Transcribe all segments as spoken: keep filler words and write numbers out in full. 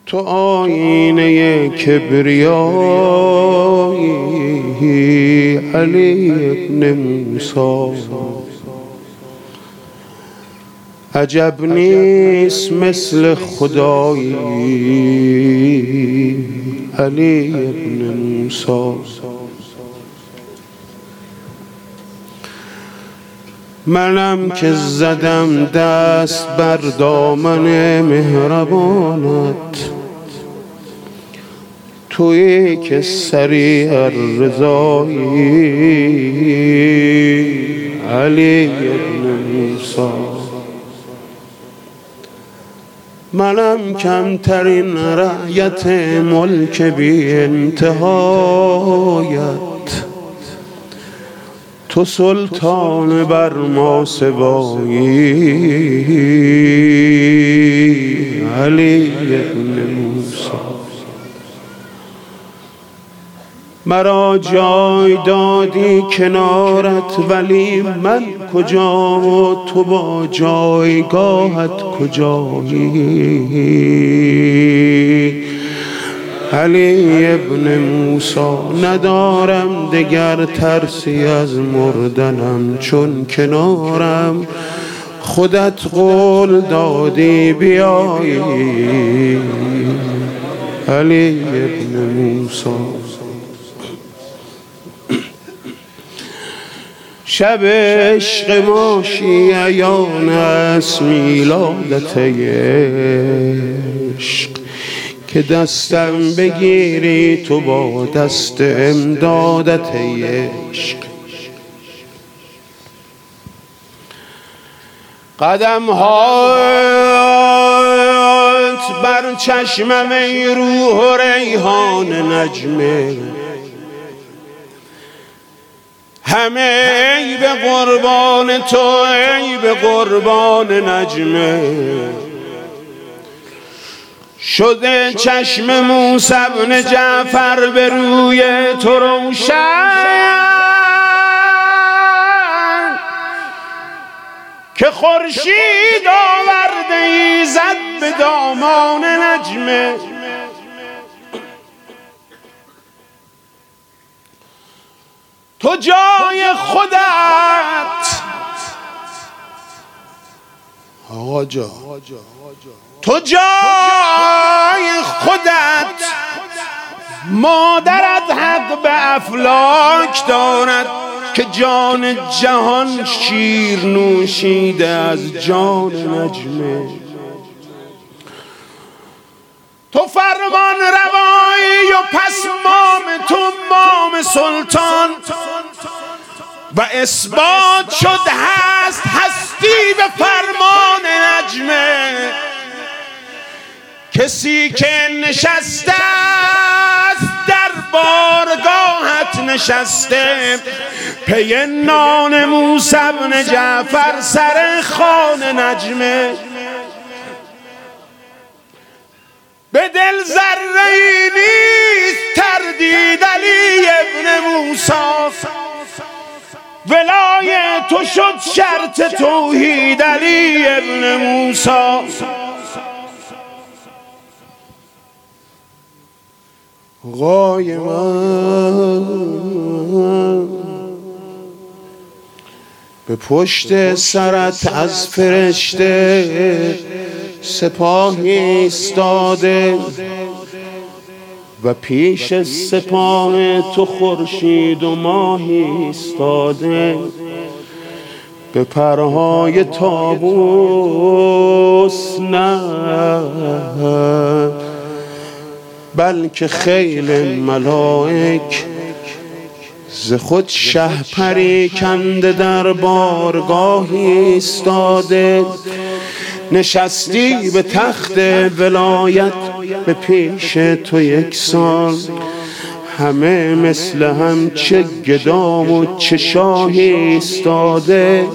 تو آینه کبریایی علی ابن موسی، عجب نیست مثل خدایی علی ابن موسی. منم که زدم دست بر دامن مهربانت، تویی که سریع الرضایی علی ابن موسی. منم کمترین رعیت ملک بی انتهایت، تو سلطان بر ما سوایی علی ابن موسی. مرا جای دادی کنارت ولی من کجا و تو با جایگاهت کجایی علی ابن موسی. ندارم دگر ترسی از مردنم، چون کنارم خودت قول دادی بیایی علی ابن موسی. شب عشق ما شیعیان است میلادت عشق، که دستم بگیری تو با دست امدادت عشق. قدم هات بر چشمم ای روح و ریحان نجمه، همه ای به قربان تو ای به قربان نجمه. شده چشم موسی بن جعفر به روی تو روشن، که خورشید آورده ای زد به دامان نجمه. تو جای خودت آقا جا تو جای خودت مادرت حق به افلاک دارد، که جان جهان شیر نوشیده از جان نجمه. تو فرمان روایی و پس مام تو مام سلطان، و اثبات شد هست هستی به فرمان نجمه. کسی که نشسته است در بارگاهت نشسته، پی نان موسی بن جعفر سر خوان نجمه. به دل ذره‌ای نیست تردید علی ابن موسی، ولای تو شد شرط توحید علی ابن موسی. آقای من به پشت سرت از فرشته سپاهی ایستاده، و پیش سپاه تو خورشید و ماهی ایستاده. به پرهای طاووس نه بلکه خیل ملائک، ز خود شهپری کنده در بارگاهی ایستاده. نشستی به تخت ولایت به پیش تو یک سال، همه مثل هم چه گدام و چه شاهی ایستاده.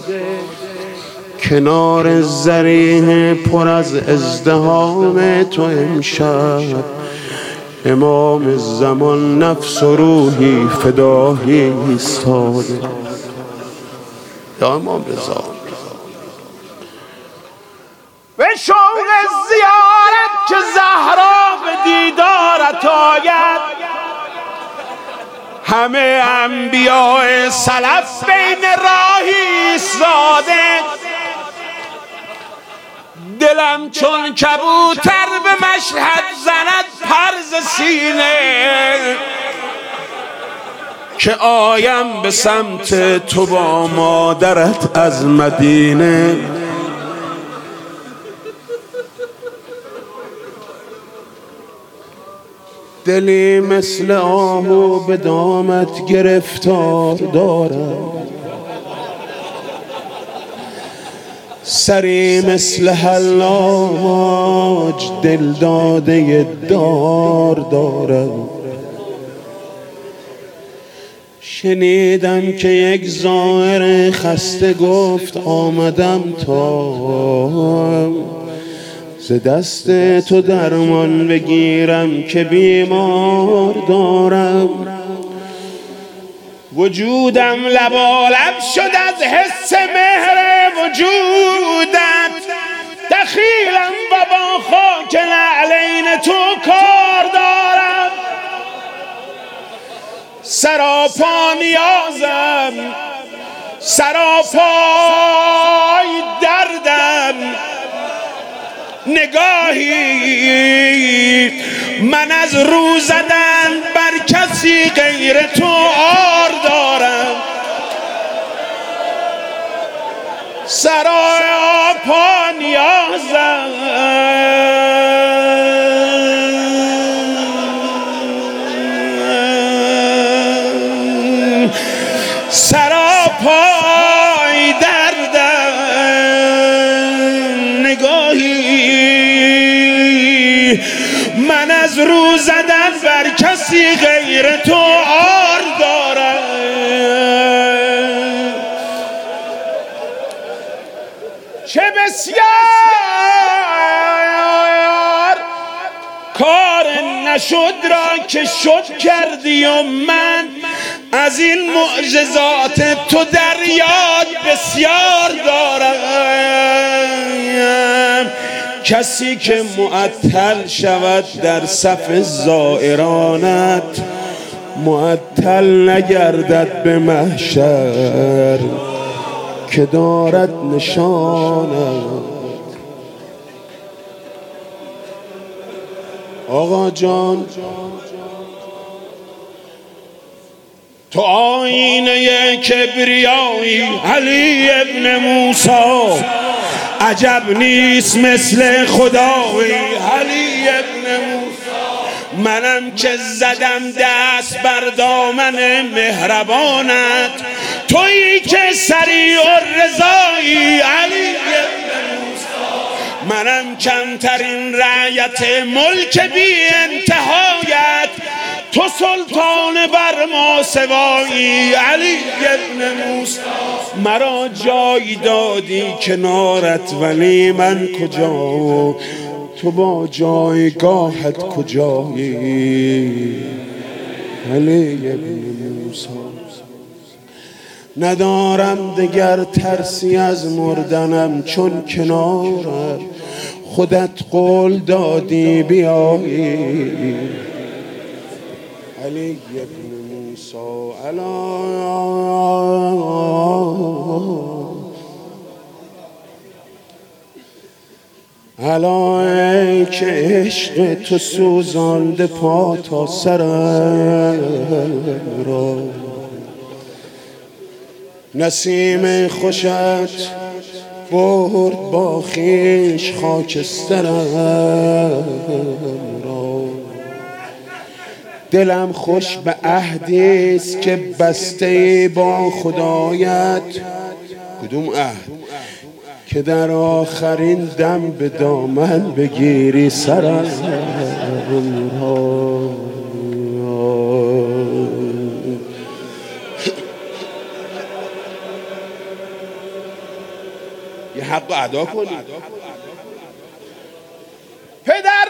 کنار ذریح پر از ازدحام تو امشب امام زمان نفس و روحی فدایی ایستاده. یا امام رضا به شوق زیارت که زهرا همه انبیاء سلف بین راهی ایستاده، دلم چون کبوتر به مشهد زند پر ز سینه، که آیم به سمت تو با مادرت از مدینه. دلی مثل آهو به دامت گرفتار دارم، سری مثل حلاج دل داده دار دارم. شنیدم که یک زائر خسته گفت آمدم تا ز دست تو درمان بگیرم که بیمار دارم. وجودم لبالب شد از حس مهر وجودت، دخیلم و با خاک نعلین تو کار دارم. سراپا نیازم، سراپای دردم، نگاهی من از رو زدن بر کسی غیر تو عار دارم. سراپا نیازم، سراپای دردم، نگاهی من از رو زدن بر کسی غیر تو عار دارم. چه بسیار کار نشد را که شد کردی و من از این معجزات تو در یاد بسیار دارم. کسی که معطل شود در صف زائرانت، معطل نگردد به محشر که دارد نشانت. آقا جان تو آینه کبریایی علی ابن موسی، عجب نیست مثل خدایی علی ابن موسی. منم که زدم دست بر دامن مهربانت، تویی که سریع الرضایی علی ابن موسی. منم کمترین رعیت ملک بی انتهایت، تو سلطان بر ما سوایی علی ابن موسی. مرا جایی دادی کنارت ولی من کجا، تو با جایگاهت کجایی علی ابن موسی. ندارم دگر ترسی از مردنم چون کنارت خودت قول دادی بیایی علی ابن موسی. الا ای که عشق تو سوزانده پا تا سرم را، نسیم خوشت برد با خویش خاکسترم را. دلم خوش به عهدیست که بسته با خدایت. کدوم عهد؟ که در آخرین دم به دامن بگیری سرم را. یه حق ادا کنی. پدر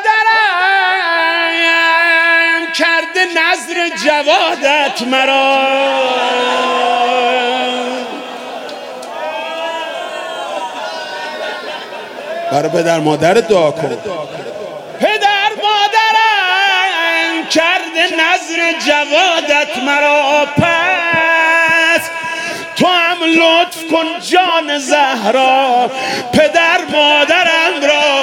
مادرم کرده نذر جوادت مرا، برای پدر مادرت دعا کن. پدر مادرم کرده نظر جوادت مرا، پس تو هم لطف کن جان زهرا پدر مادرم را.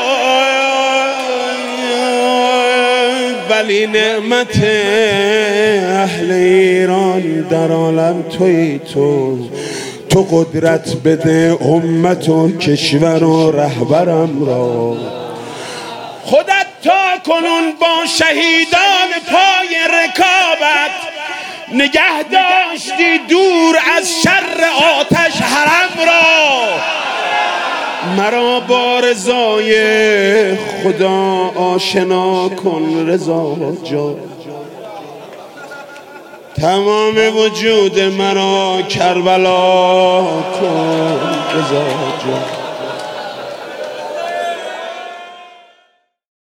ولی نعمت اهل ایران در عالم توی تو، تو قدرت بده امت و کشور و رهبرم را. خودت تا کنون با شهیدان پای رکابت نگه داشتی دور از شر آتش حرم را. مرا با رضای خدا آشنا کن رضا جان، تمام وجود مرا کربلا کن رضا جان.